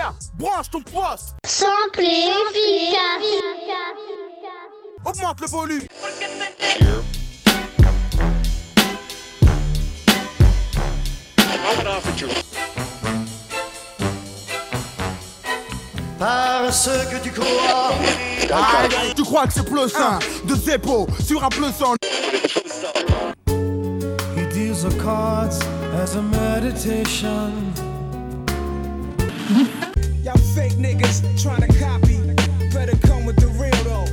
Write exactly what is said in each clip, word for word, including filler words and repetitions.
Pierre, branche ton poste. Simple et efficace. Augmente le volume. Parce que tu crois. Ah, tu crois que c'est plus sain de Zeppo sur un plus son. He deals the cards as a meditation. Y'all fake niggas trying to copy. Better come with the real though.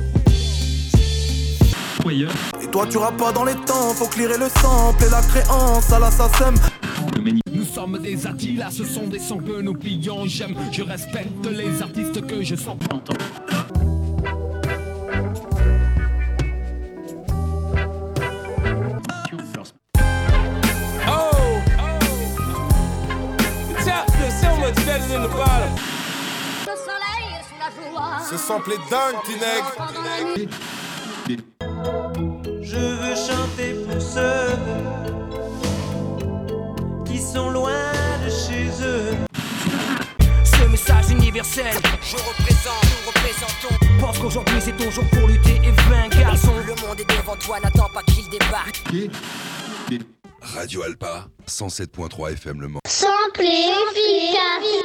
Et toi tu rappes pas dans les temps, faut clearer le sample et la créance à l'assassin. Nous sommes des Attila, ce sont des sons que nous plions. J'aime, je respecte les artistes que je sens. Oh, the top feels so much better than the bottom. Le soleil sous la joie. Ce sample est dingue, Tineg. Je veux chanter pour ceux qui sont loin de chez eux. Ce message universel, je représente, nous représentons. Pense qu'aujourd'hui c'est ton jour pour lutter et vaincre, garçon. Le monde est devant toi, n'attends pas qu'il débarque. Radio Alpa, cent sept point trois F M Le Mans. Simple et efficace.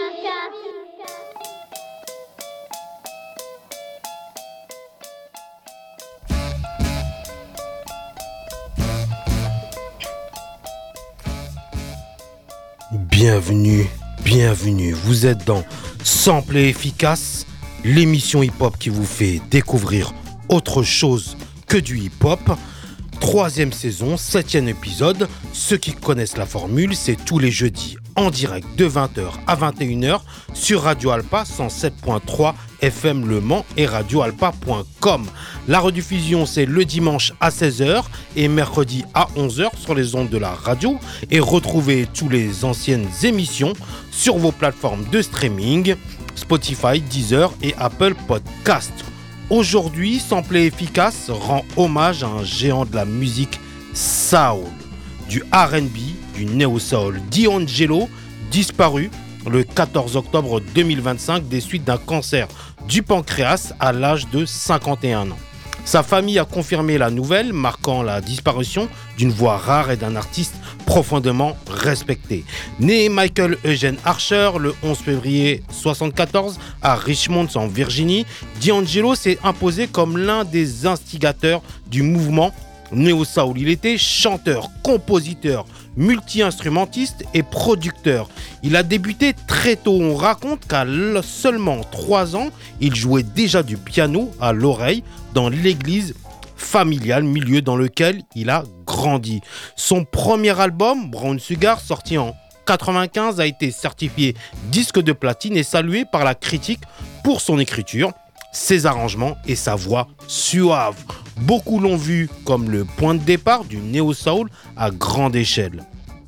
Bienvenue, bienvenue, vous êtes dans Sample et Efficace, l'émission hip-hop qui vous fait découvrir autre chose que du hip-hop. Troisième saison, septième épisode. Ceux qui connaissent la formule, c'est tous les jeudis en direct de vingt heures à vingt et une heures sur Radio Alpa cent sept point trois F M Le Mans et radio alpa point com. La rediffusion, c'est le dimanche à seize heures et mercredi à onze heures sur les ondes de la radio. Et retrouvez toutes les anciennes émissions sur vos plateformes de streaming, Spotify, Deezer et Apple Podcast. Aujourd'hui, Sample et Efficace rend hommage à un géant de la musique soul, du R and B, du néo-soul, D'Angelo, disparu le quatorze octobre deux mille vingt-cinq des suites d'un cancer du pancréas à l'âge de cinquante et un ans. Sa famille a confirmé la nouvelle, marquant la disparition d'une voix rare et d'un artiste profondément respecté. Né Michael Eugene Archer le onze février soixante-quatorze à Richmond en Virginie, D'Angelo s'est imposé comme l'un des instigateurs du mouvement néo-soul. Il était chanteur, compositeur, multi-instrumentiste et producteur. Il a débuté très tôt. On raconte qu'à seulement trois ans, il jouait déjà du piano à l'oreille dans l'église familiale, milieu dans lequel il a grandi. Son premier album, Brown Sugar, sorti en quatre-vingt-quinze, a été certifié disque de platine et salué par la critique pour son écriture, ses arrangements et sa voix suave. Beaucoup l'ont vu comme le point de départ du néo-soul à grande échelle.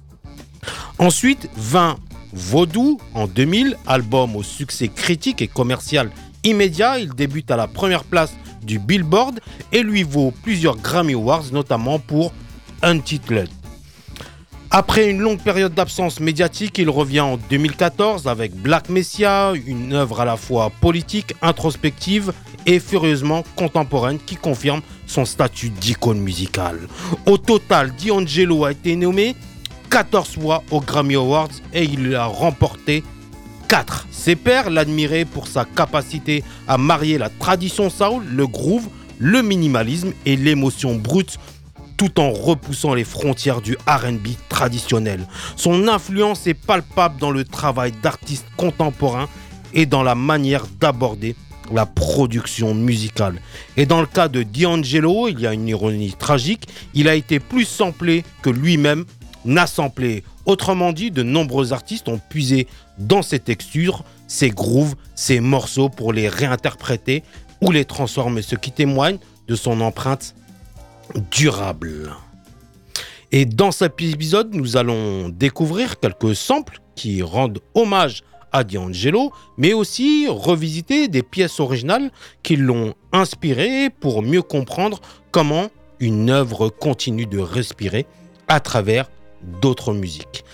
Ensuite vint Vaudou en deux mille, album au succès critique et commercial immédiat. Il débute à la première place du Billboard et lui vaut plusieurs Grammy Awards, notamment pour Untitled. Après une longue période d'absence médiatique, il revient en deux mille quatorze avec Black Messiah, une œuvre à la fois politique, introspective et furieusement contemporaine qui confirme son statut d'icône musicale. Au total, D'Angelo a été nommé quatorze fois aux Grammy Awards et il a remporté quatre. Ses pairs l'admiraient pour sa capacité à marier la tradition soul, le groove, le minimalisme et l'émotion brute, tout en repoussant les frontières du R and B traditionnel. Son influence est palpable dans le travail d'artistes contemporains et dans la manière d'aborder la production musicale. Et dans le cas de D'Angelo, il y a une ironie tragique, il a été plus samplé que lui-même n'a samplé. Autrement dit, de nombreux artistes ont puisé dans ses textures, ses grooves, ses morceaux pour les réinterpréter ou les transformer, ce qui témoigne de son empreinte durable. Et dans cet épisode, nous allons découvrir quelques samples qui rendent hommage à D'Angelo, mais aussi revisiter des pièces originales qui l'ont inspiré pour mieux comprendre comment une œuvre continue de respirer à travers d'autres musiques.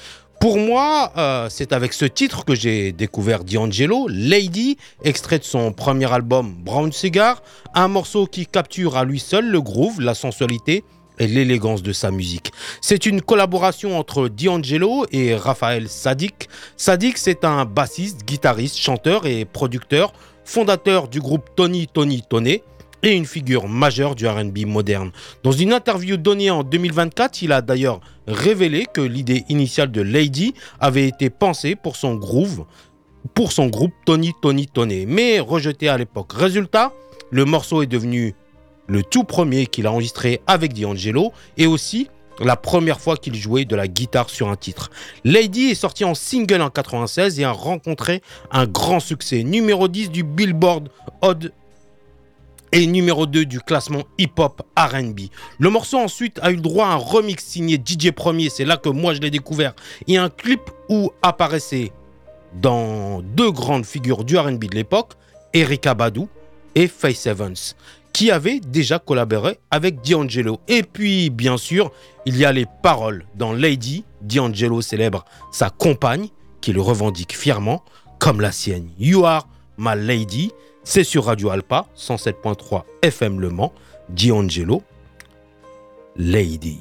Pour moi, euh, c'est avec ce titre que j'ai découvert D'Angelo, Lady, extrait de son premier album Brown Cigar, un morceau qui capture à lui seul le groove, la sensualité et l'élégance de sa musique. C'est une collaboration entre D'Angelo et Raphaël Saadiq. Saadiq, c'est un bassiste, guitariste, chanteur et producteur, fondateur du groupe Tony Tony Toné et une figure majeure du R and B moderne. Dans une interview donnée en deux mille vingt-quatre, il a d'ailleurs révélé que l'idée initiale de Lady avait été pensée pour son groove, pour son groupe Tony Tony Toné, mais rejeté à l'époque. Résultat, le morceau est devenu le tout premier qu'il a enregistré avec D'Angelo et aussi la première fois qu'il jouait de la guitare sur un titre. Lady est sorti en single en quatre-vingt-seize et a rencontré un grand succès, numéro dix du Billboard Hot et numéro deux du classement hip-hop R and B. Le morceau ensuite a eu le droit à un remix signé D J Premier, c'est là que moi je l'ai découvert, et un clip où apparaissaient dans deux grandes figures du R and B de l'époque, Erykah Badu et Faith Evans, qui avaient déjà collaboré avec D'Angelo. Et puis, bien sûr, il y a les paroles dans Lady. D'Angelo célèbre sa compagne, qui le revendique fièrement comme la sienne. You are my lady. C'est sur Radio Alpa, cent sept point trois F M Le Mans. D'Angelo, Lady.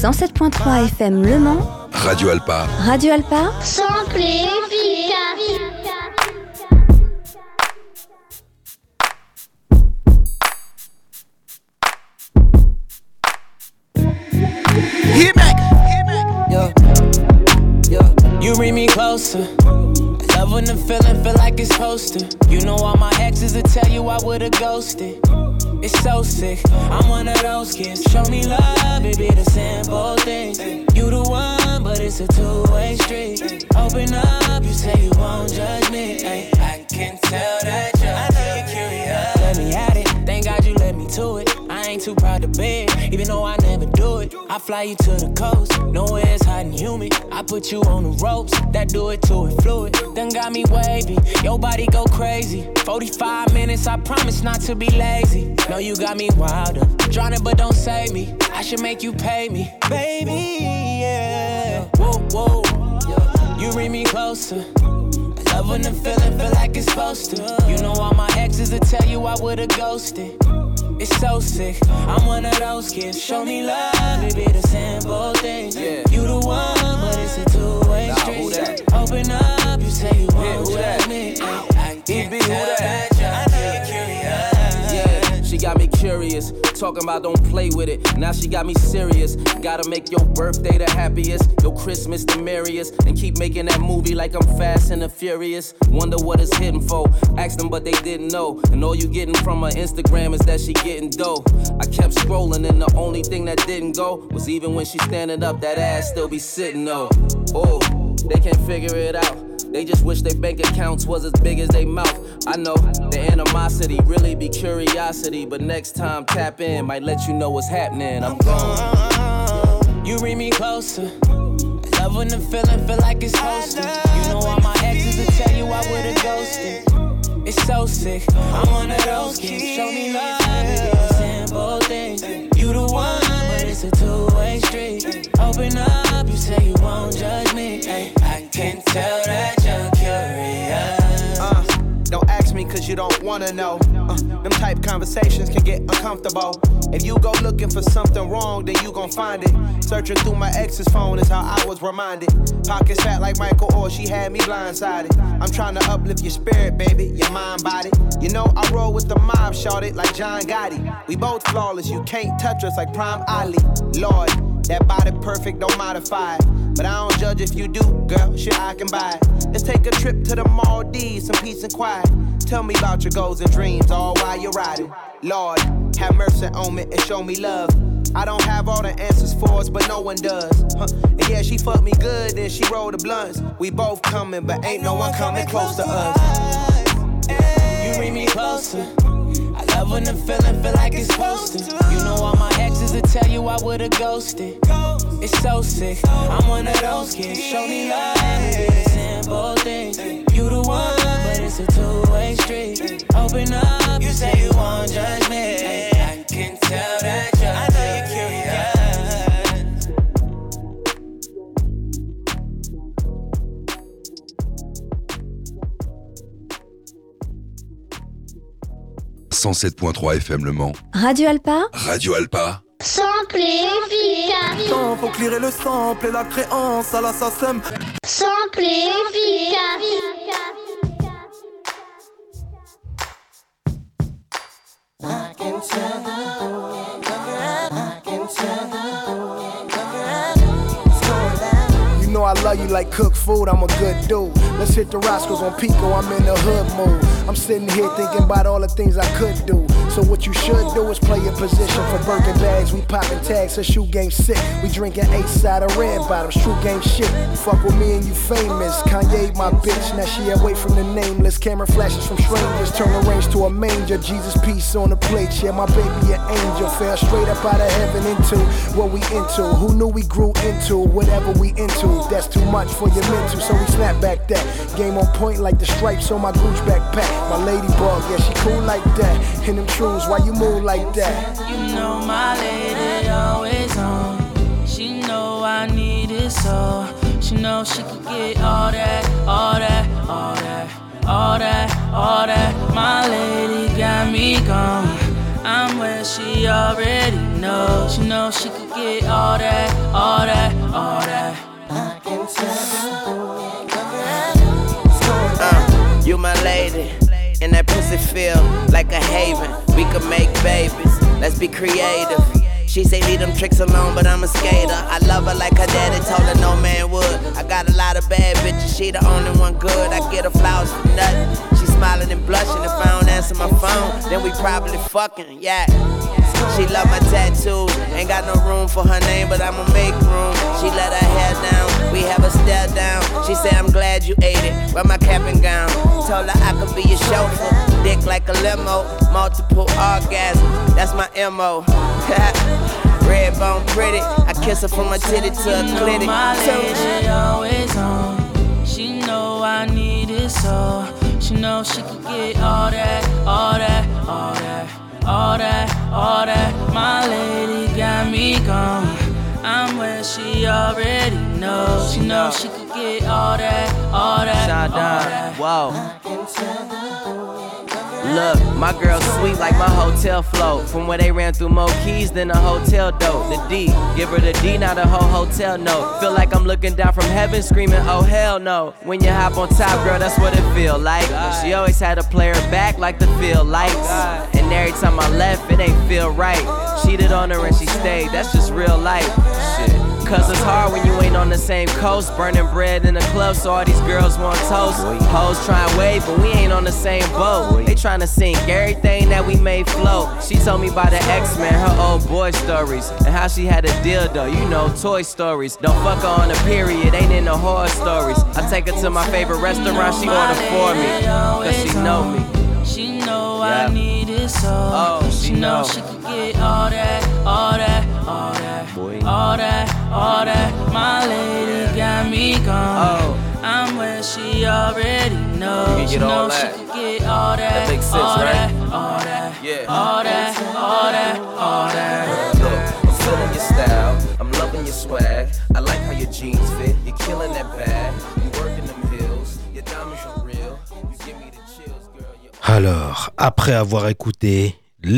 cent sept point trois F M Le Mans. Radio Alpa. Radio Alpa. Simple et efficace. Hit back. Hit back. Yeah. Yeah. You bring me closer. I love when the feeling feel like it's supposed to. You know all my exes will tell you I would've ghosted. It's so sick, I'm one of those kids. Show me love, it be the simple things. You the one, but it's a two-way street. Open up, you say you won't judge me. Ay, I can tell that you're curious. Let me at it, thank God you let me to it. I ain't too proud to beg, even though I never do it. I fly you to the coast, nowhere it's hot and humid. I put you on the ropes, that do it to it fluid. Done got me wavy, your body go crazy. forty-five minutes, I promise not to be lazy. No, you got me wilder, drowning but don't save me. I should make you pay me, baby, yeah. Whoa, whoa, yeah. You bring me closer. I love when the feeling feel like it's supposed to. You know all my exes will tell you I would've ghosted. It's so sick, I'm one of those kids. Show me love, it be the simple things. Yeah. You the one, but it's a two-way nah, street. Open up, you say you won't yeah, judge me. I, I can't tell that you're curious. Yeah, she got me curious. Talking about don't play with it. Now she got me serious. Gotta make your birthday the happiest, your Christmas the merriest, and keep making that movie like I'm Fast and the Furious. Wonder what it's hitting for. Asked them, but they didn't know. And all you getting from her Instagram is that she getting dough. I kept scrolling, and the only thing that didn't go was even when she standing up, that ass still be sitting though. Oh, they can't figure it out. They just wish their bank accounts was as big as they mouth. I know the animosity really be curiosity, but next time tap in, might let you know what's happening. I'm gone. You bring me closer. I love when the feeling feel like it's supposed to. You know all my exes will tell you I would've ghosted. It's so sick, I'm one of those kids. Show me love, it be the simple things. You the one, but it's a two-way street. Open up, you say you won't judge me. Ay, I can tell that you're curious. Uh, don't ask me cause you don't wanna know. Uh, them type conversations can get uncomfortable. If you go looking for something wrong, then you gon' find it. Searching through my ex's phone is how I was reminded. Pockets fat like Michael Orr, she had me blindsided. I'm trying to uplift your spirit, baby, your mind, body. You know I roll with the mob, shorted like John Gotti. We both flawless, you can't touch us like Prime Ali. Lord, that body perfect, don't modify it. But I don't judge if you do, girl, shit I can buy it. Let's take a trip to the Maldives, some peace and quiet. Tell me about your goals and dreams, all while you're riding. Lord, have mercy on me and show me love. I don't have all the answers for us, but no one does. Huh. And yeah, she fucked me good, then she rolled the blunts. We both coming, but ain't no one coming close to us. You bring me closer. I love when the feeling feel like it's supposed to. You know all my exes will tell you I would've ghosted. It's so sick, I'm one of those kids. Show me love, it be the simple things. You the one, but it's a two-way street. Open up, you say you won't judge me. I can tell that you're curious. cent sept point trois F M Le Mans. Radio Alpa. Radio Alpa. Simple et efficace. Faut clearer le sample et la créance à la S A C E M. Simple et efficace. I can tell the I can tell the You know I love you like cooked food, I'm a good dude. Let's hit the Roscoe's on Pico, I'm in the hood mood. I'm sitting here thinking about all the things I could do. So what you should do is play your position for Birkin bags. We popping tags, her shoe game sick. We drinking eight side of red bottoms, true game shit. Fuck with me and you famous. Kanye my bitch, now she away from the nameless. Camera flashes from strangers, turn the range to a manger. Jesus peace on the plate, yeah, my baby an angel. Fell straight up out of heaven into what we into. Who knew we grew into whatever we into? That's too much for your mental, so we snap back that. Game on point like the stripes on my Gucci backpack. My ladybug, yeah, she cool like that. In them trues, why you move like that? You know my lady always on. She know I need it so. She know she could get all that, all that, all that, all that, all that. My lady got me gone. I'm with where she already knows. She knows she could get all that, all that, all that. I can tell. Uh, you my lady, and that pussy feel like a haven. We could make babies, let's be creative. She say leave them tricks alone, but I'm a skater. I love her like her daddy told her no man would. I got a lot of bad bitches, she the only one good. I get her flowers for nothing. She smiling and blushing. If I don't answer my phone, then we probably fucking, yeah. She love my tattoos, ain't got no room for her name, but I'ma make room. She let her hair down, we have a stare down. She said I'm glad you ate it, wear my cap and gown. Told her I could be your chauffeur, dick like a limo, multiple orgasms, that's my M O. Red bone pretty, I kiss her from her titty to her clitty. You know my lady always on, she know I need it so. She know she could get all that, all that, all that. All that, all that, my lady got me gone. I'm where she already knows. She knows she could get all that, all that, all that. Whoa. Look, my girl sweet like my hotel float. From where they ran through more keys than a hotel dope. The D, give her the D, now the whole hotel note. Feel like I'm looking down from heaven screaming, oh hell no. When you hop on top, girl, that's what it feel like. She always had to play her back like the field lights. And every time I left, it ain't feel right. Cheated on her and she stayed, that's just real life. Shit. Cause it's hard when you ain't on the same coast. Burning bread in the club, so all these girls want toast. Hoes try and wave, but we ain't on the same boat. They tryna sink everything that we made float. She told me about the X-Men, her old boy stories, and how she had a dildo, you know, Toy Stories. Don't fuck her on a period, ain't in the horror stories. I take her to my favorite restaurant, she order for me, cause she know me. She know I need it so. Oh, she, she know. know she could get all that, all that, all that, Boy. all that, all that. My lady got me gone. Oh. I'm where she already knows. She know she could get all that, that sense, all, right? that all that, yeah. all that, all that, all that. Look, I'm feeling your style, I'm loving your swag. I like how your jeans fit, you're killing that bag. You working them hills, your diamonds are real. You give me the chills, girl. Alors, après avoir écouté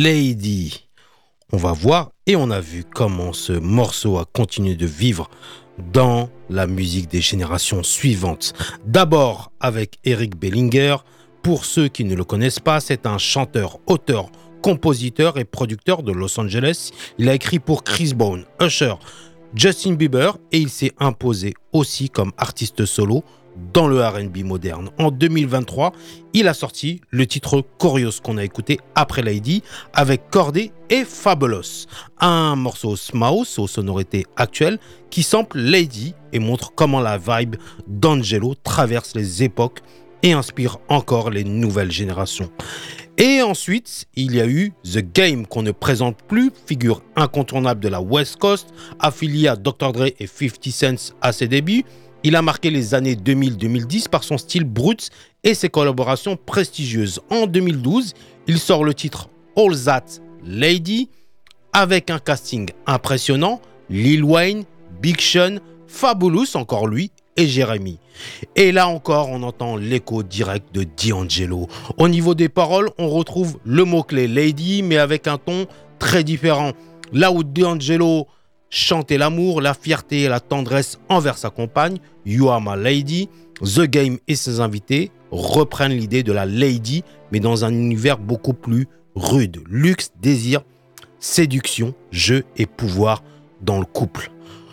Lady, on va voir et on a vu comment ce morceau a continué de vivre dans la musique des générations suivantes. D'abord avec Eric Bellinger. Pour ceux qui ne le connaissent pas, c'est un chanteur, auteur, compositeur et producteur de Los Angeles. Il a écrit pour Chris Brown, Usher, Justin Bieber et il s'est imposé aussi comme artiste solo dans le R and B moderne. En deux mille vingt-trois, il a sorti le titre Curious qu'on a écouté après Lady avec Corday et Fabulous. Un morceau Smouse aux sonorités actuelles qui sample Lady et montre comment la vibe d'Angelo traverse les époques et inspire encore les nouvelles générations. Et ensuite, il y a eu The Game qu'on ne présente plus, figure incontournable de la West Coast, affilié à docteur Dre et fifty Cent à ses débuts. Il a marqué les années deux mille à deux mille dix par son style brut et ses collaborations prestigieuses. En deux mille douze, il sort le titre All That Lady avec un casting impressionnant, Lil Wayne, Big Sean, Fabulous, encore lui, et Jérémy. Et là encore, on entend l'écho direct de D'Angelo. Au niveau des paroles, on retrouve le mot-clé Lady, mais avec un ton très différent. Là où D'Angelo chantait l'amour, la fierté et la tendresse envers sa compagne, You Are My Lady, The Game et ses invités reprennent l'idée de la Lady, mais dans un univers beaucoup plus rude. Luxe, désir, séduction, jeu et pouvoir dans le couple.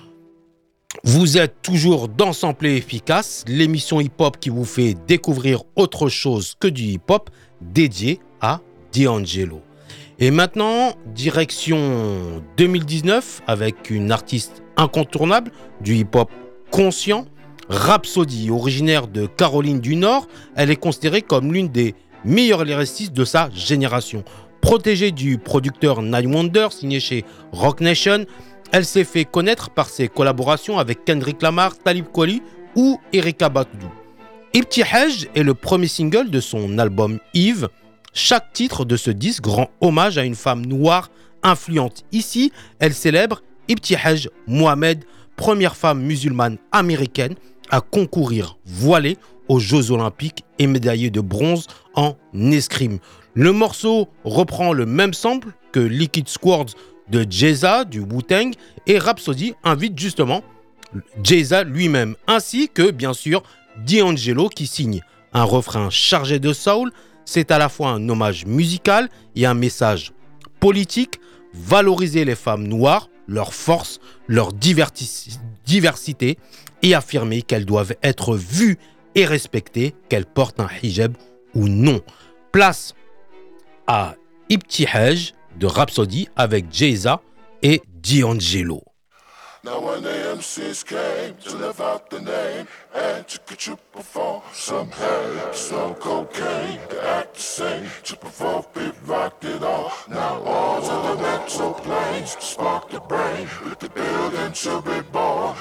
Vous êtes toujours dans Samplé Efficace, l'émission hip-hop qui vous fait découvrir autre chose que du hip-hop dédié à D'Angelo. Et maintenant, direction deux mille dix-neuf avec une artiste incontournable du hip-hop conscient, Rapsody, originaire de Caroline du Nord. Elle est considérée comme l'une des meilleures lyricistes de sa génération. Protégée du producteur Nine Wonder, signé chez Roc Nation, elle s'est fait connaître par ses collaborations avec Kendrick Lamar, Talib Kweli ou Erykah Badu. Ibti Hajj est le premier single de son album Eve. Chaque titre de ce disque rend hommage à une femme noire influente. Ici, elle célèbre Ibti Hajj Mohamed, première femme musulmane américaine à concourir voilée aux Jeux Olympiques et médaillée de bronze en escrime. Le morceau reprend le même sample que Liquid Swords de Jay-Z du Wu-Tang et Rhapsody invite justement Jay-Z lui-même, ainsi que bien sûr D'Angelo qui signe un refrain chargé de soul. C'est à la fois un hommage musical et un message politique, valoriser les femmes noires, leur force, leur divertis- diversité et affirmer qu'elles doivent être vues et respectées, qu'elles portent un hijab ou non. Place à Ibtihaj de Rhapsody avec Jay-Z et D'Angelo. Now when the M Cs came to live out the name and to get you perform some head, some cocaine, to act the same, to perform beat rock it all. Now all to the mental planes, spark the brain, with the building to be born.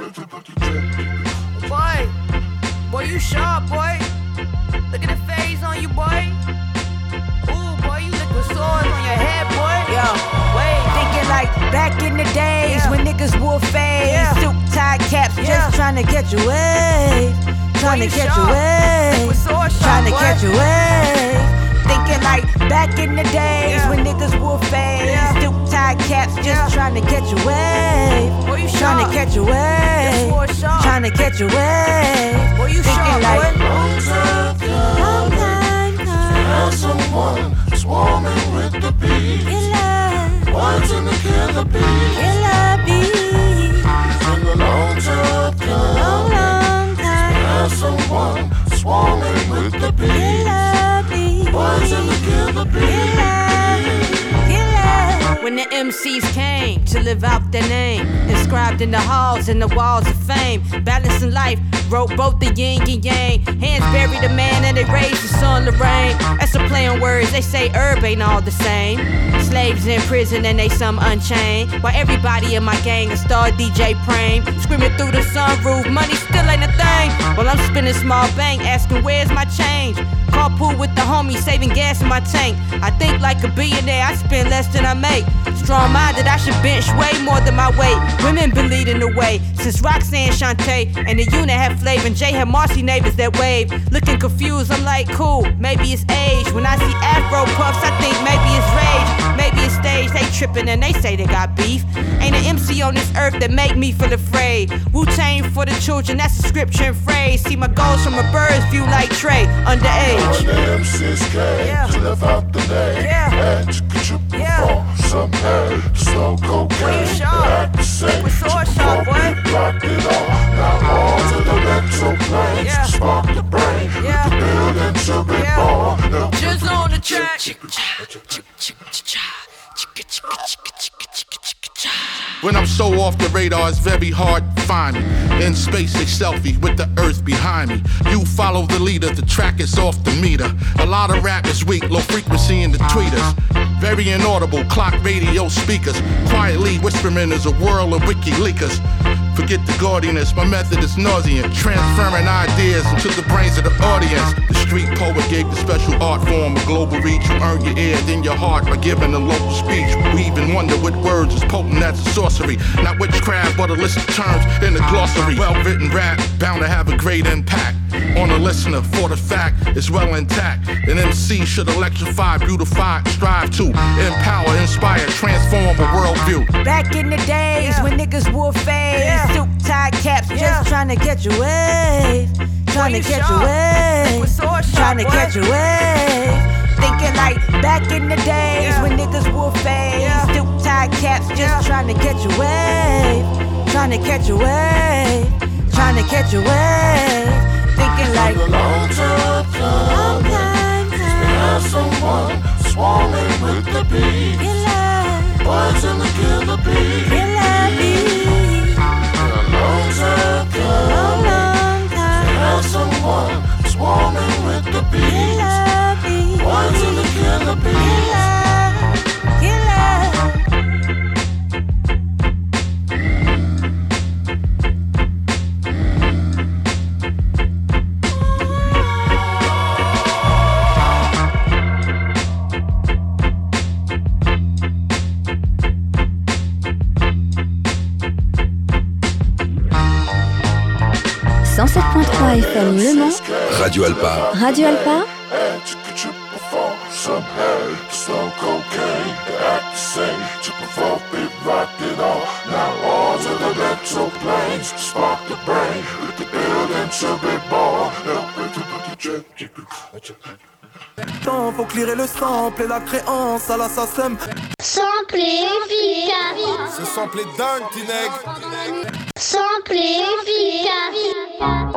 Boy, boy you sharp boy, look at the phase on you boy. Ooh boy you liquid swords on your head boy. Yo, wait, thinking like back in the days yeah. when niggas wore fades, yeah. silk tie caps, yeah. just trying to catch a wave, trying to catch a wave, trying to catch a wave. Thinking like back in the days yeah. when niggas wore fades, yeah. silk tie caps, just yeah. trying to catch a wave, trying to catch a wave, trying to catch a wave. Thinking like long time come, long time come, have someone swarming with the bees. Boys in the killer bees, killer bees. In the long time come, long, long time, have someone swarming with the bees. Killer bees. Boys in the killer bees. When the M Cs came to live out their name, inscribed in the halls and the walls of fame, balancing life, wrote both the yin and yang. Hands buried a man and they raised the sun to rain. That's a play on words, they say herb ain't all the same. Slaves in prison and they some unchained, while everybody in my gang a star D J Prame, screaming through the sunroof, money still ain't a thing. While I'm spinning small bank, asking where's my change. Carpool with the homies, saving gas in my tank. I think like a billionaire, I spend less than I make. Strong-minded, I should bench way more than my weight. Women been leading the way since Roxanne Shante and the unit had flavor and Jay had Marcy neighbors that wave. Looking confused, I'm like, cool, maybe it's age. When I see Afro puffs, I think maybe it's rage. Maybe it's stage, they tripping and they say they got beef. Ain't an M C on this earth that make me feel afraid. Wu-Tang for the children, that's a scripture and phrase. See my goals from a bird's view like Trey, underage. When the M Cs came yeah. to live out the name yeah. and to get you perform yeah. some head, slow cocaine, to act the same, to perform beat rock it all. Now all to the mental planes, yeah. spark the brain, yeah. with the building to be yeah. born. Just on the track. When I'm so off the radar, it's very hard to find me. In space, a selfie with the earth behind me. You follow the leader, the track is off the meter. A lot of rap is weak, low frequency in the tweeters. Very inaudible, clock radio speakers. Quietly whispering is a whirl of wiki leakers. Forget the gaudiness, my method is nauseant. Transferring ideas into the brains of the audience. The street poet gave the special art form a global reach. You earn your ear, then your heart by giving a local speech. We even wonder what words is potent as a sorcery. Not witchcraft, but a list of terms in the glossary. Well-written rap, bound to have a great impact on a listener, for the fact it's well intact. An M C should electrify, beautify, strive to empower, inspire, transform a worldview. Back in the days yeah. when niggas wore fades, yeah. silk tie caps, yeah. just trying to catch a wave, trying to catch a wave, trying to catch a wave. Thinking like back in the days yeah. when niggas wore fades, yeah. silk tie caps, just yeah. trying to catch a wave, trying to catch a wave, trying to catch a wave. Thinking like a long time come, long time come. Have someone swarming with the bees. Boys in the killer bees. Killer bees. A long time come, long, long time. Have someone swarming with the bees. Boys in the killer bees. Killer, killer. cent sept point trois F M Le Mans. Radio Alpa. Radio Alpa. And to get you perform some hay, to smoke cocaine, to act the same, to provoke it, rock it all. Now all to the mental planes, to spark the brain, with the building to be born. Help it to put the check, check, check, check. Temps, faut clearer le sample et la créance à la S A C E M. Sample efficace. Ce sample est dingue, Tineg. Sample efficace.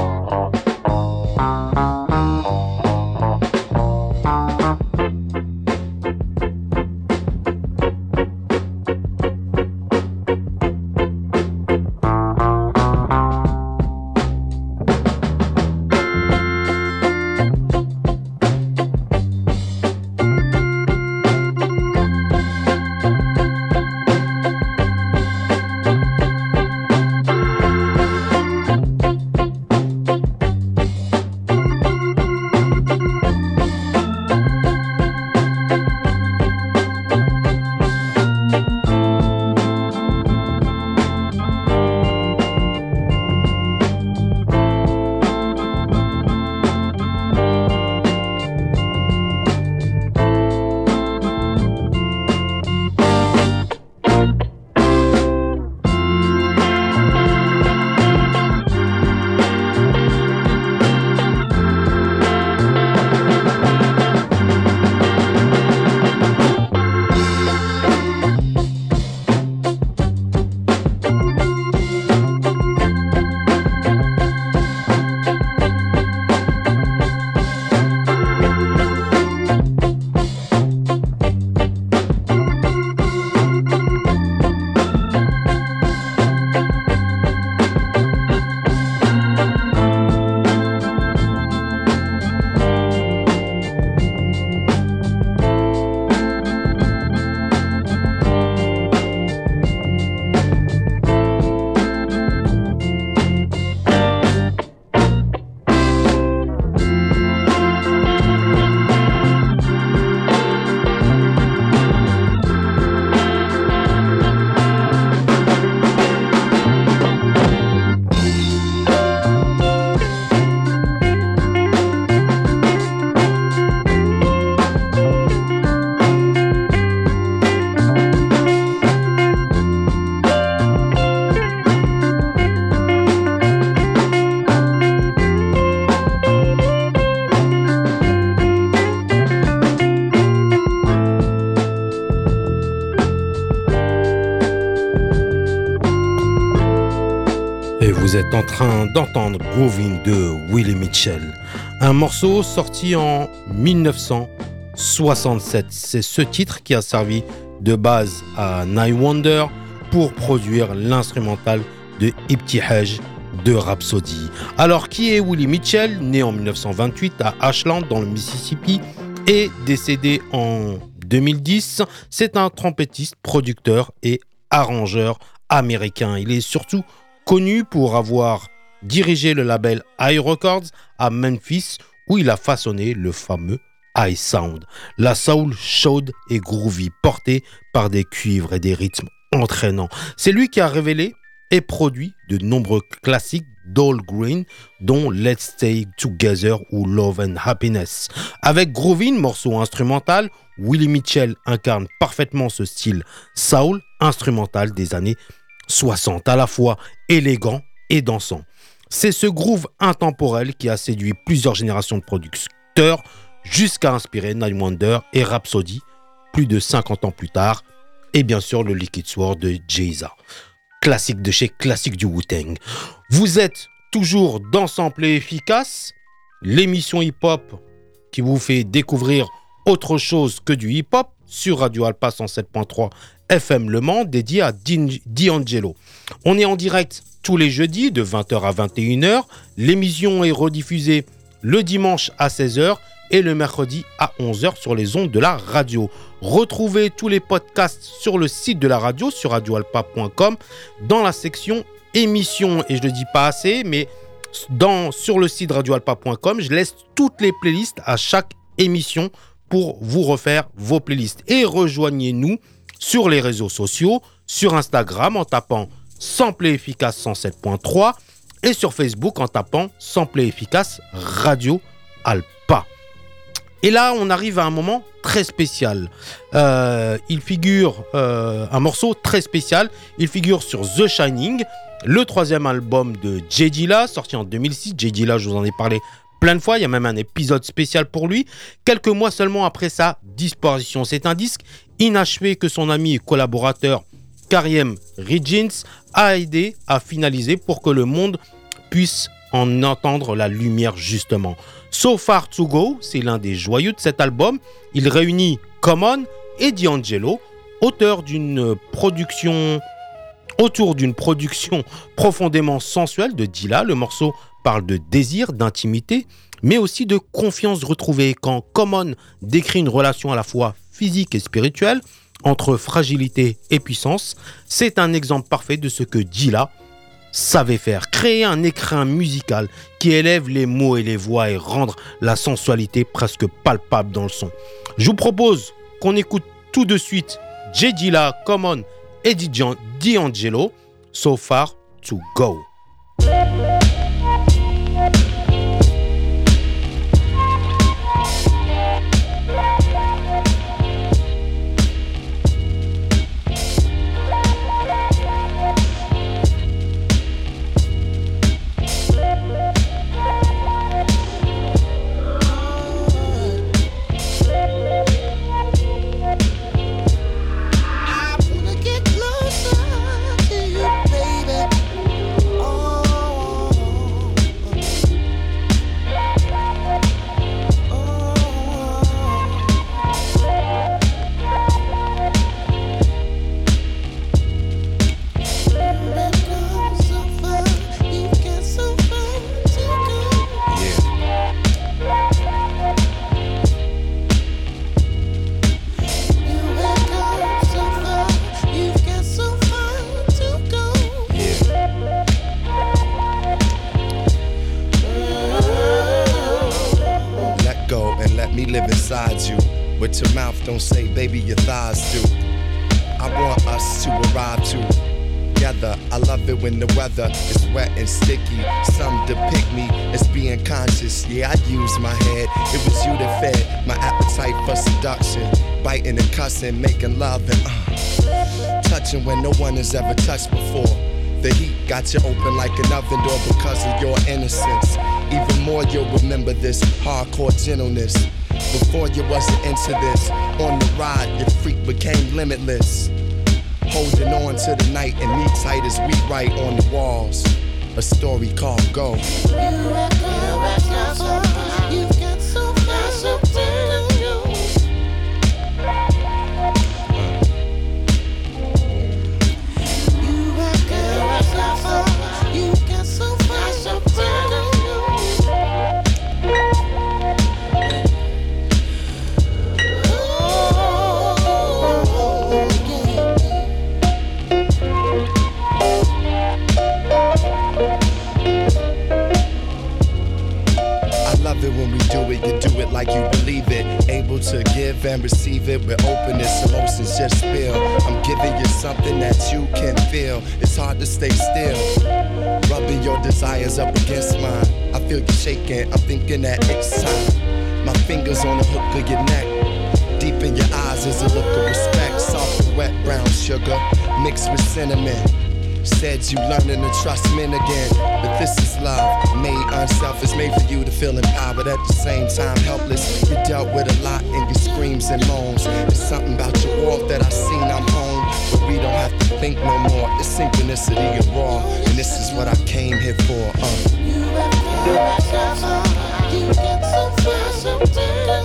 Vous êtes en train d'entendre Groovin' de Willie Mitchell, un morceau sorti en dix-neuf cent soixante-sept. C'est ce titre qui a servi de base à Nine Wonder pour produire l'instrumental de Ibtihaj de Rhapsody. Alors, qui est Willie Mitchell, né en dix-neuf cent vingt-huit à Ashland dans le Mississippi et décédé en deux mille dix? C'est un trompettiste, producteur et arrangeur américain. Il est surtout connu pour avoir dirigé le label High Records à Memphis, où il a façonné le fameux High Sound, la soul chaude et groovy, portée par des cuivres et des rythmes entraînants. C'est lui qui a révélé et produit de nombreux classiques d'Al Green, dont Let's Stay Together ou Love and Happiness. Avec Groovin', morceau instrumental, Willie Mitchell incarne parfaitement ce style soul instrumental des années soixante, à la fois élégant et dansant. C'est ce groove intemporel qui a séduit plusieurs générations de producteurs jusqu'à inspirer Nine Wonder et Rhapsody plus de cinquante ans plus tard, et bien sûr le Liquid Sword de Jay-Z. Classique de chez classique du Wu-Tang. Vous êtes toujours dans Sample et Efficace, l'émission hip-hop qui vous fait découvrir autre chose que du hip-hop sur Radio Alpa cent sept point trois F M Le Mans, dédié à D'Angelo. On est en direct tous les jeudis de vingt heures à vingt et une heures. L'émission est rediffusée le dimanche à seize heures et le mercredi à onze heures sur les ondes de la radio. Retrouvez tous les podcasts sur le site de la radio, sur radio alpa point com, dans la section émissions. Et je ne le dis pas assez, mais dans, sur le site radio alpa point com, je laisse toutes les playlists à chaque émission pour vous refaire vos playlists. Et rejoignez-nous sur les réseaux sociaux, sur Instagram en tapant Sample et Efficace cent sept point trois et sur Facebook en tapant Sample et Efficace Radio Alpa. Et là, on arrive à un moment très spécial. Euh, il figure, euh, un morceau très spécial, il figure sur The Shining, le troisième album de Jay Dilla, sorti en deux mille six. Jay Dilla, je vous en ai parlé plein de fois, il y a même un épisode spécial pour lui, quelques mois seulement après sa disparition. C'est un disque inachevé que son ami et collaborateur Kareem Riggins a aidé à finaliser pour que le monde puisse en entendre la lumière justement. So Far To Go, c'est l'un des joyeux de cet album. Il réunit Common et D'Angelo, auteurs d'une production, autour d'une production profondément sensuelle de Dilla. Le morceau parle de désir, d'intimité, mais aussi de confiance retrouvée. Quand Common décrit une relation à la fois physique et spirituelle, entre fragilité et puissance, c'est un exemple parfait de ce que Dilla savait faire, créer un écrin musical qui élève les mots et les voix et rendre la sensualité presque palpable dans le son. Je vous propose qu'on écoute tout de suite Jay Dilla, Common et D'Angelo, So Far To Go. Don't say, baby, your thighs do. I want us to arrive together. I love it when the weather is wet and sticky. Some depict me as being conscious. Yeah, I use my head. It was you that fed my appetite for seduction. Biting and cussing, making love and uh, touching when no one has ever touched before. The heat got you open like an oven door because of your innocence. Even more, you'll remember this hardcore gentleness. Before you wasn't into this, on the ride, your freak became limitless. Holding on to the night and me tight as we write on the walls. A story called Go. You are good, you've got so far, so far to go. You are good, so far, you've got so far, so far to go. When we do it, you do it like you believe it. Able to give and receive it with openness, emotions just spill. I'm giving you something that you can feel. It's hard to stay still. Rubbing your desires up against mine. I feel you shaking, I'm thinking that it's time. My fingers on the hook of your neck. Deep in your eyes is a look of respect. Soft and wet brown sugar mixed with cinnamon. Said you learning to trust men again, but this is love, made unselfish, made for you to feel empowered at the same time helpless. You dealt with a lot in your screams and moans. There's something about your walk that I seen I'm home, but we don't have to think no more. It's synchronicity and raw, and this is what I came here for. Uh. You have got so far, you get so far, so far.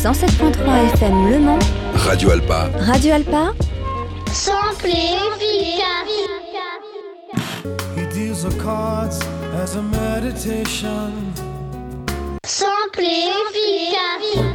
cent sept virgule trois F M Le Mans. Radio Alpa. Radio Alpa. Sample efficace. He deals the cards as a meditation. Sample efficace.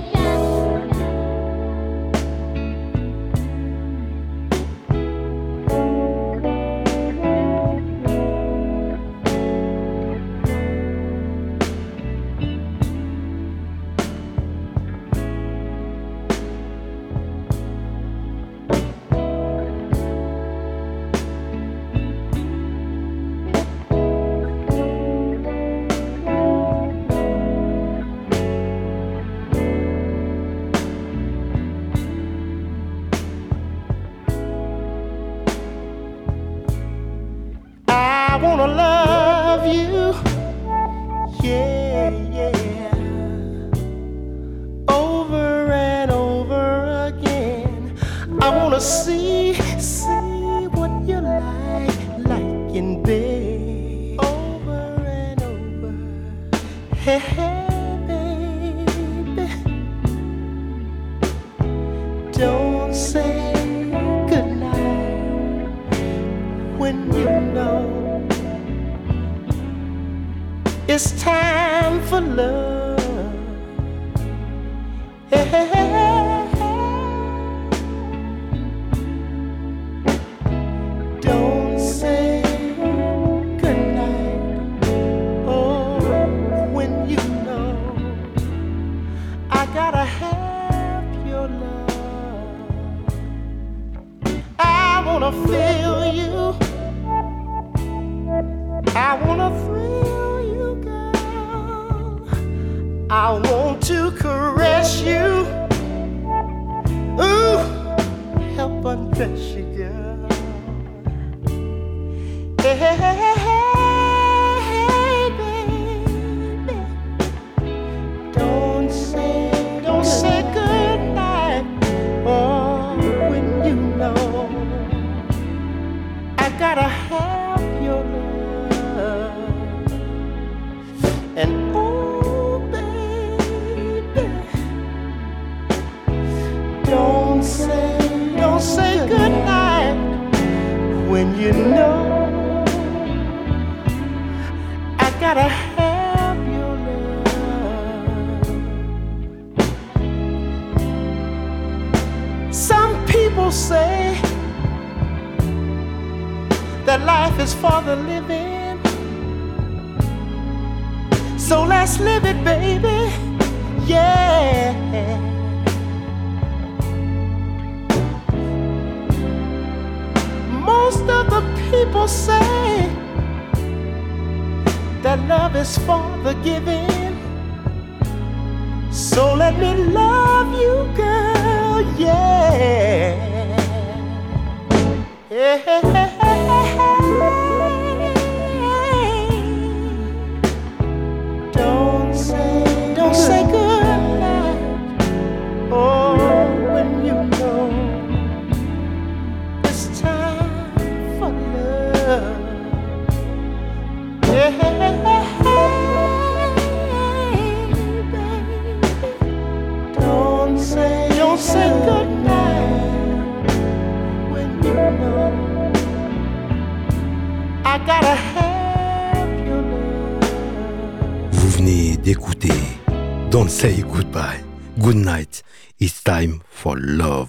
Vous venez d'écouter Don't Say Goodbye, Good Night, It's Time for Love.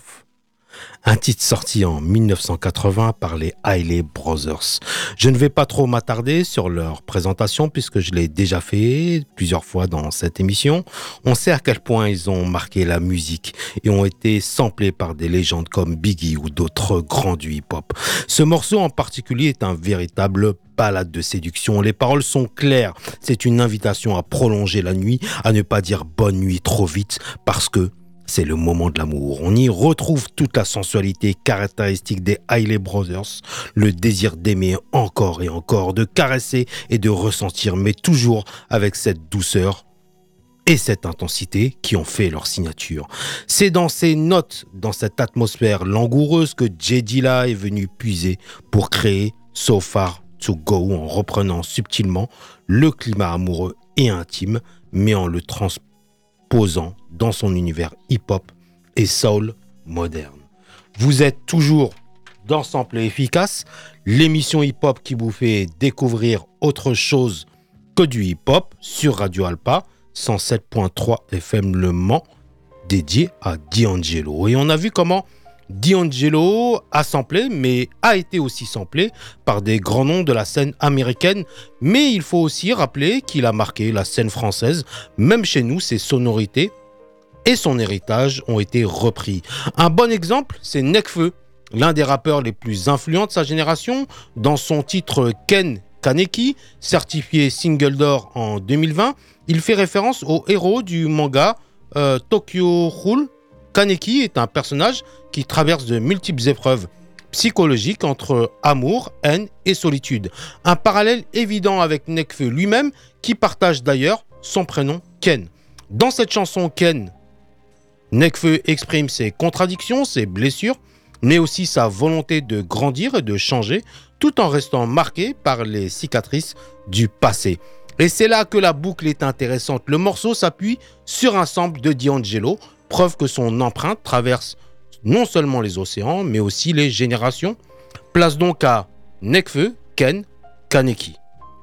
Un titre sorti en dix-neuf cent quatre-vingts par les Isley Brothers. Je ne vais pas trop m'attarder sur leur présentation puisque je l'ai déjà fait plusieurs fois dans cette émission. On sait à quel point ils ont marqué la musique et ont été samplés par des légendes comme Biggie ou d'autres grands du hip-hop. Ce morceau en particulier est un véritable balade de séduction. Les paroles sont claires. C'est une invitation à prolonger la nuit, à ne pas dire bonne nuit trop vite parce que c'est le moment de l'amour. On y retrouve toute la sensualité caractéristique des Isley Brothers, le désir d'aimer encore et encore, de caresser et de ressentir, mais toujours avec cette douceur et cette intensité qui ont fait leur signature. C'est dans ces notes, dans cette atmosphère langoureuse que J Dilla est venu puiser pour créer So Far To Go en reprenant subtilement le climat amoureux et intime, mais en le transportant imposant dans son univers hip-hop et soul moderne. Vous êtes toujours dans Sample et Efficace, l'émission hip-hop qui vous fait découvrir autre chose que du hip-hop sur Radio Alpa, cent sept point trois F M Le Mans, dédié à D'Angelo. Et on a vu comment D'Angelo a samplé, mais a été aussi samplé par des grands noms de la scène américaine. Mais il faut aussi rappeler qu'il a marqué la scène française. Même chez nous, ses sonorités et son héritage ont été repris. Un bon exemple, c'est Nekfeu, l'un des rappeurs les plus influents de sa génération. Dans son titre Ken Kaneki, certifié single d'or en deux mille vingt, il fait référence au héros du manga euh, Tokyo Ghoul. Kaneki est un personnage qui traverse de multiples épreuves psychologiques entre amour, haine et solitude. Un parallèle évident avec Nekfeu lui-même, qui partage d'ailleurs son prénom Ken. Dans cette chanson Ken, Nekfeu exprime ses contradictions, ses blessures, mais aussi sa volonté de grandir et de changer, tout en restant marqué par les cicatrices du passé. Et c'est là que la boucle est intéressante. Le morceau s'appuie sur un sample de D'Angelo, preuve que son empreinte traverse non seulement les océans, mais aussi les générations. Place donc à Nekfeu, Ken Kaneki.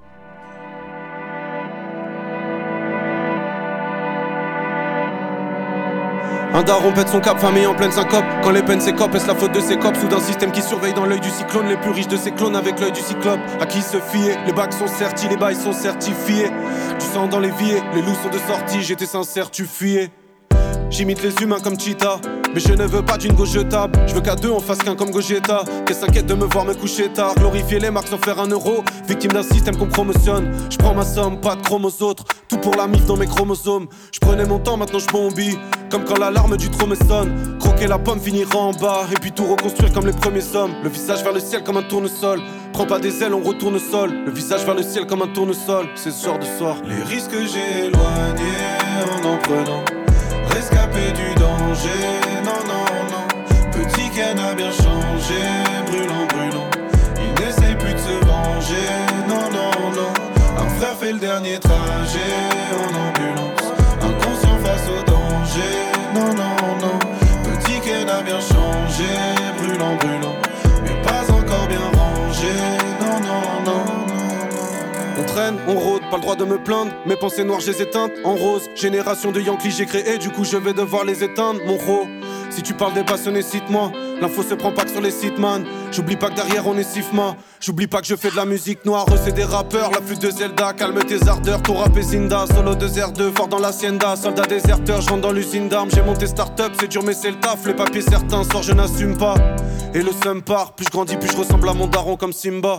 Un daron pète son cap, famille en pleine syncope. Quand les peines s'écopent, est-ce la faute de ses cops ou d'un système qui surveille dans l'œil du cyclone les plus riches de ses clones avec l'œil du cyclope? À qui se fier? Les bacs sont sertis, les bails sont certifiés. Du sang dans les vies, les loups sont de sortie. J'étais sincère, tu fuyais. J'imite les humains comme Cheetah, mais je ne veux pas d'une go jetable. Je veux qu'à deux on fasse qu'un comme Gogeta. Qu'elle s'inquiète de me voir me coucher tard. Glorifier les marques sans faire un euro. Victime d'un système qu'on promotionne. Je prends ma somme, pas de chrome aux autres. Tout pour la mif dans mes chromosomes. Je prenais mon temps, maintenant je bombie. Comme quand l'alarme du trot me sonne. Croquer la pomme, finira en bas. Et puis tout reconstruire comme les premiers sommes. Le visage vers le ciel comme un tournesol. Prends pas des ailes, on retourne au sol. Le visage vers le ciel comme un tournesol. C'est ce soir de soir. Les risques que j'ai éloignés en en prenant. Rescapé du danger, non, non, non. Petit Ken a bien changé, brûlant, brûlant. Il n'essaye plus de se venger, non, non, non. Un frère fait le dernier trajet en ambulance. Inconscient face au danger, non, non, non. Petit Ken a bien changé, brûlant, brûlant. Mais pas encore bien rangé, non, non, non. On traîne, on rôde, pas le droit de me plaindre. Mes pensées noires, je les éteintes en rose. Génération de Yankees, j'ai créé, du coup je vais devoir les éteindre, mon ro. Si tu parles des passionnés, cite-moi. L'info se prend pas que sur les sites, man. J'oublie pas que derrière on est Sifma. J'oublie pas que je fais de la musique noire. Eux c'est des rappeurs, la flûte de Zelda. Calme tes ardeurs, ton rap est Zinda. Solo de R deux, fort dans l'hacienda. Soldat déserteur, je rentre dans l'usine d'armes. J'ai monté start-up, c'est dur mais c'est le taf. Les papiers certains sortent, je n'assume pas. Et le seum part, plus je grandis, plus je ressemble à mon daron comme Simba.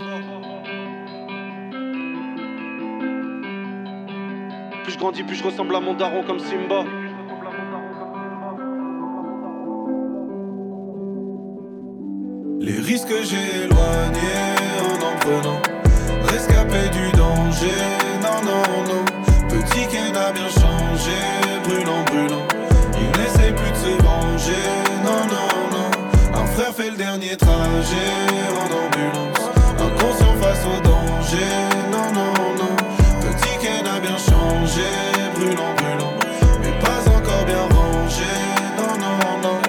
Plus je grandis, plus je ressemble à mon daron comme Simba. Les risques que j'ai éloignés en en prenant. Rescapé du danger, non, non, non. Petit Ken a bien changé, brûlant, brûlant. Il n'essaye plus de se venger, non, non, non. Un frère fait le dernier trajet en ambulance. Inconscient face au danger, non, non, non. Petit Ken a bien changé, brûlant, brûlant. Mais pas encore bien rangé, non, non, non.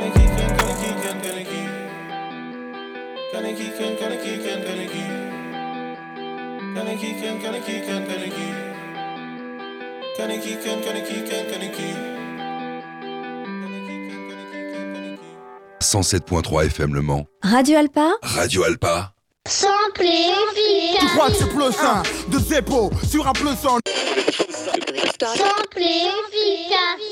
Kaneki, Ken, Kaneki, Ken, Kaneki. Kaneki, Ken, Kaneki, Ken, Kaneki. Kaneki, Ken, Kaneki, Ken, Kaneki. cent sept point trois F M Le Mans. Radio Alpa. Radio Alpa. Sample et efficace. Tu crois que c'est plus un de Zeppo sur un plus un. Sample et efficace.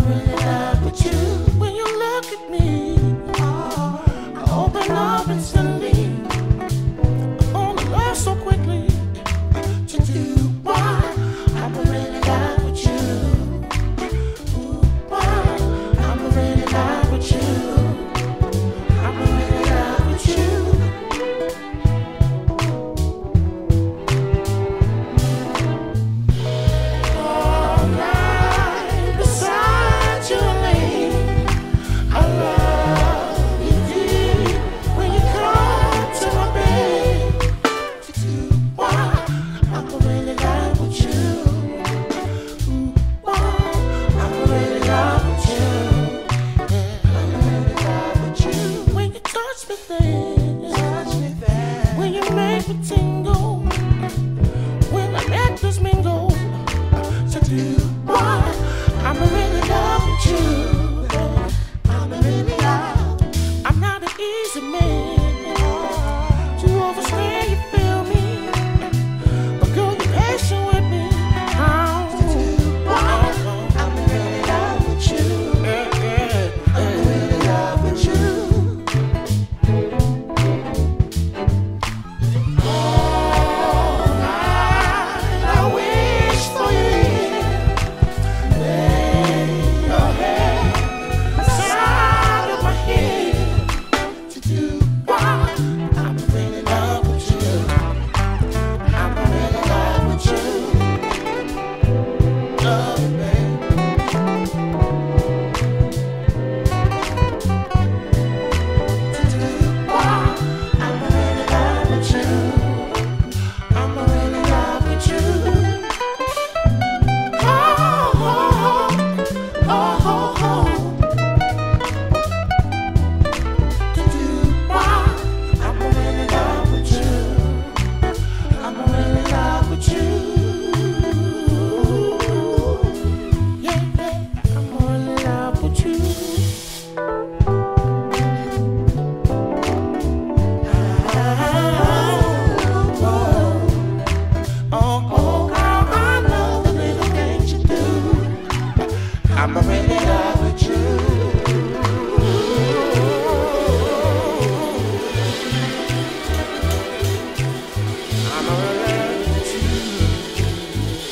really love with you. When you look at me, I open up instantly. I fall in love so quickly. To do why I'm really love with you. Ooh, why I'm really love with you. I'm really love with you. All night beside you, lady. I love you deep when you come to my bed. To do why I'm really love with you. Ooh, why I'm really love with you. Yeah, I'm really love with you. When you touch me there, touch me there. When you make me tingle, when our nectars mingle. To do why I'm really love with you. I'm really love. I'm not an easy man to overstay, you feel me? But girl, you're patient with me. Oh, I'm really love with you. Yeah, yeah. I'm really love with you. All night I wish for you. Lay your head beside of my head. To do why I'm really love with you. I'm really love with you. Love you, babe. To do why I'm really love with you. I'm really love with you. Oh, oh, oh, oh. To do why I'm really love with you. I'm really love with you. Yeah, yeah, I'm really love with you. Oh, oh, how I love the little things you do. I'm really love with you. I'm really love with you.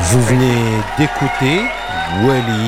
Vous venez d'écouter Welly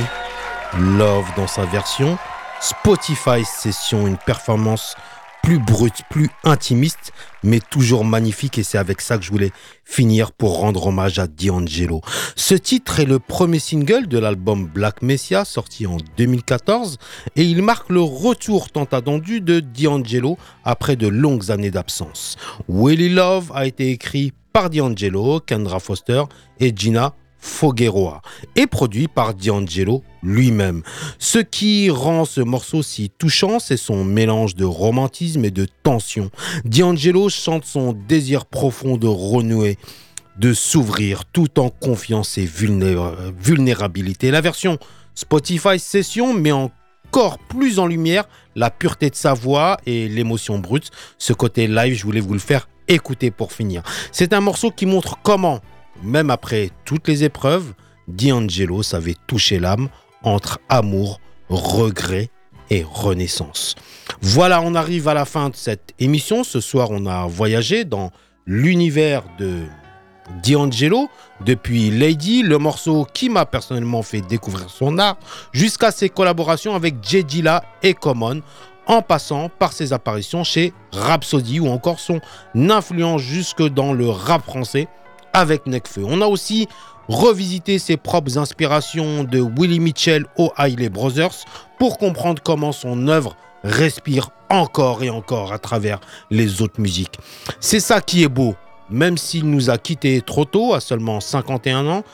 Love dans sa version Spotify Session, une performance plus brute, plus intimiste, mais toujours magnifique, et c'est avec ça que je voulais finir pour rendre hommage à D'Angelo. Ce titre est le premier single de l'album Black Messiah, sorti en deux mille quatorze, et il marque le retour tant attendu de D'Angelo après de longues années d'absence. Welly Love a été écrit par D'Angelo, Kendra Foster et Gina Figueroa, et produit par D'Angelo lui-même. Ce qui rend ce morceau si touchant, c'est son mélange de romantisme et de tension. D'Angelo chante son désir profond de renouer, de s'ouvrir, tout en confiant ses vulnéra- vulnérabilités. La version Spotify Session met encore plus en lumière la pureté de sa voix et l'émotion brute. Ce côté live, je voulais vous le faire écouter pour finir. C'est un morceau qui montre comment, même après toutes les épreuves, D'Angelo savait toucher l'âme entre amour, regret et renaissance. Voilà, on arrive à la fin de cette émission. Ce soir, on a voyagé dans l'univers de D'Angelo, depuis Lady, le morceau qui m'a personnellement fait découvrir son art, jusqu'à ses collaborations avec J Dilla et Common, en passant par ses apparitions chez Rhapsody ou encore son influence jusque dans le rap français avec Nekfeu. On a aussi revisité ses propres inspirations de Willie Mitchell aux Hailey Brothers pour comprendre comment son œuvre respire encore et encore à travers les autres musiques. C'est ça qui est beau. Même s'il nous a quittés trop tôt, à seulement cinquante et un ans,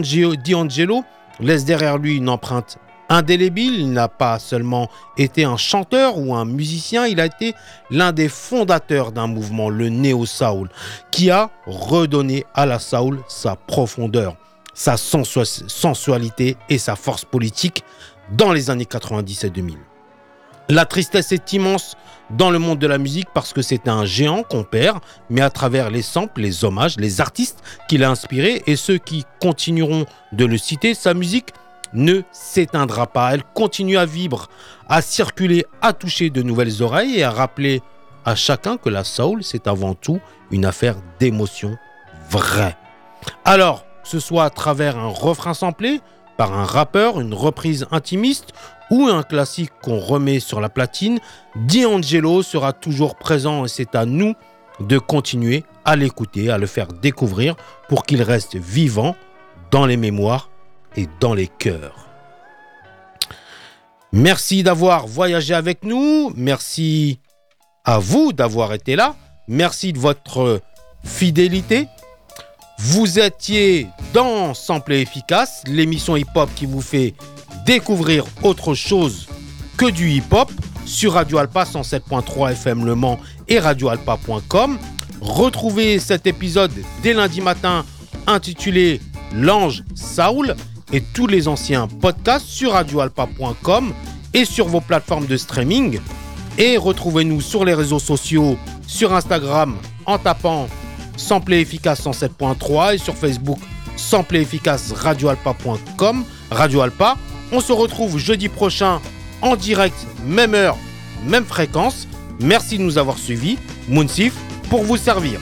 D'Angelo laisse derrière lui une empreinte indélébile. Il n'a pas seulement été un chanteur ou un musicien, il a été l'un des fondateurs d'un mouvement, le néo-soul, qui a redonné à la soul sa profondeur, sa sensu- sensualité et sa force politique dans les années quatre-vingt-dix et deux mille. La tristesse est immense dans le monde de la musique parce que c'est un géant qu'on perd, mais à travers les samples, les hommages, les artistes qu'il a inspirés et ceux qui continueront de le citer, sa musique ne s'éteindra pas. Elle continue à vibrer, à circuler, à toucher de nouvelles oreilles et à rappeler à chacun que la soul, c'est avant tout une affaire d'émotion vraie. Alors, que ce soit à travers un refrain samplé, par un rappeur, une reprise intimiste ou un classique qu'on remet sur la platine, D'Angelo sera toujours présent et c'est à nous de continuer à l'écouter, à le faire découvrir pour qu'il reste vivant dans les mémoires et dans les cœurs. Merci d'avoir voyagé avec nous, merci à vous d'avoir été là, merci de votre fidélité. Vous étiez dans Sample et Efficace, l'émission hip-hop qui vous fait découvrir autre chose que du hip-hop sur Radio Alpa cent sept point trois F M Le Mans et radio alpa point com. Retrouvez cet épisode dès lundi matin intitulé L'Ange Saoul et tous les anciens podcasts sur radio alpa point com et sur vos plateformes de streaming. Et retrouvez-nous sur les réseaux sociaux, sur Instagram en tapant Sample et Efficace cent sept point trois et sur Facebook Sample et Efficace radio alpa point com, Radio Alpa. On se retrouve jeudi prochain en direct, même heure, même fréquence. Merci de nous avoir suivis. Mounsif pour vous servir.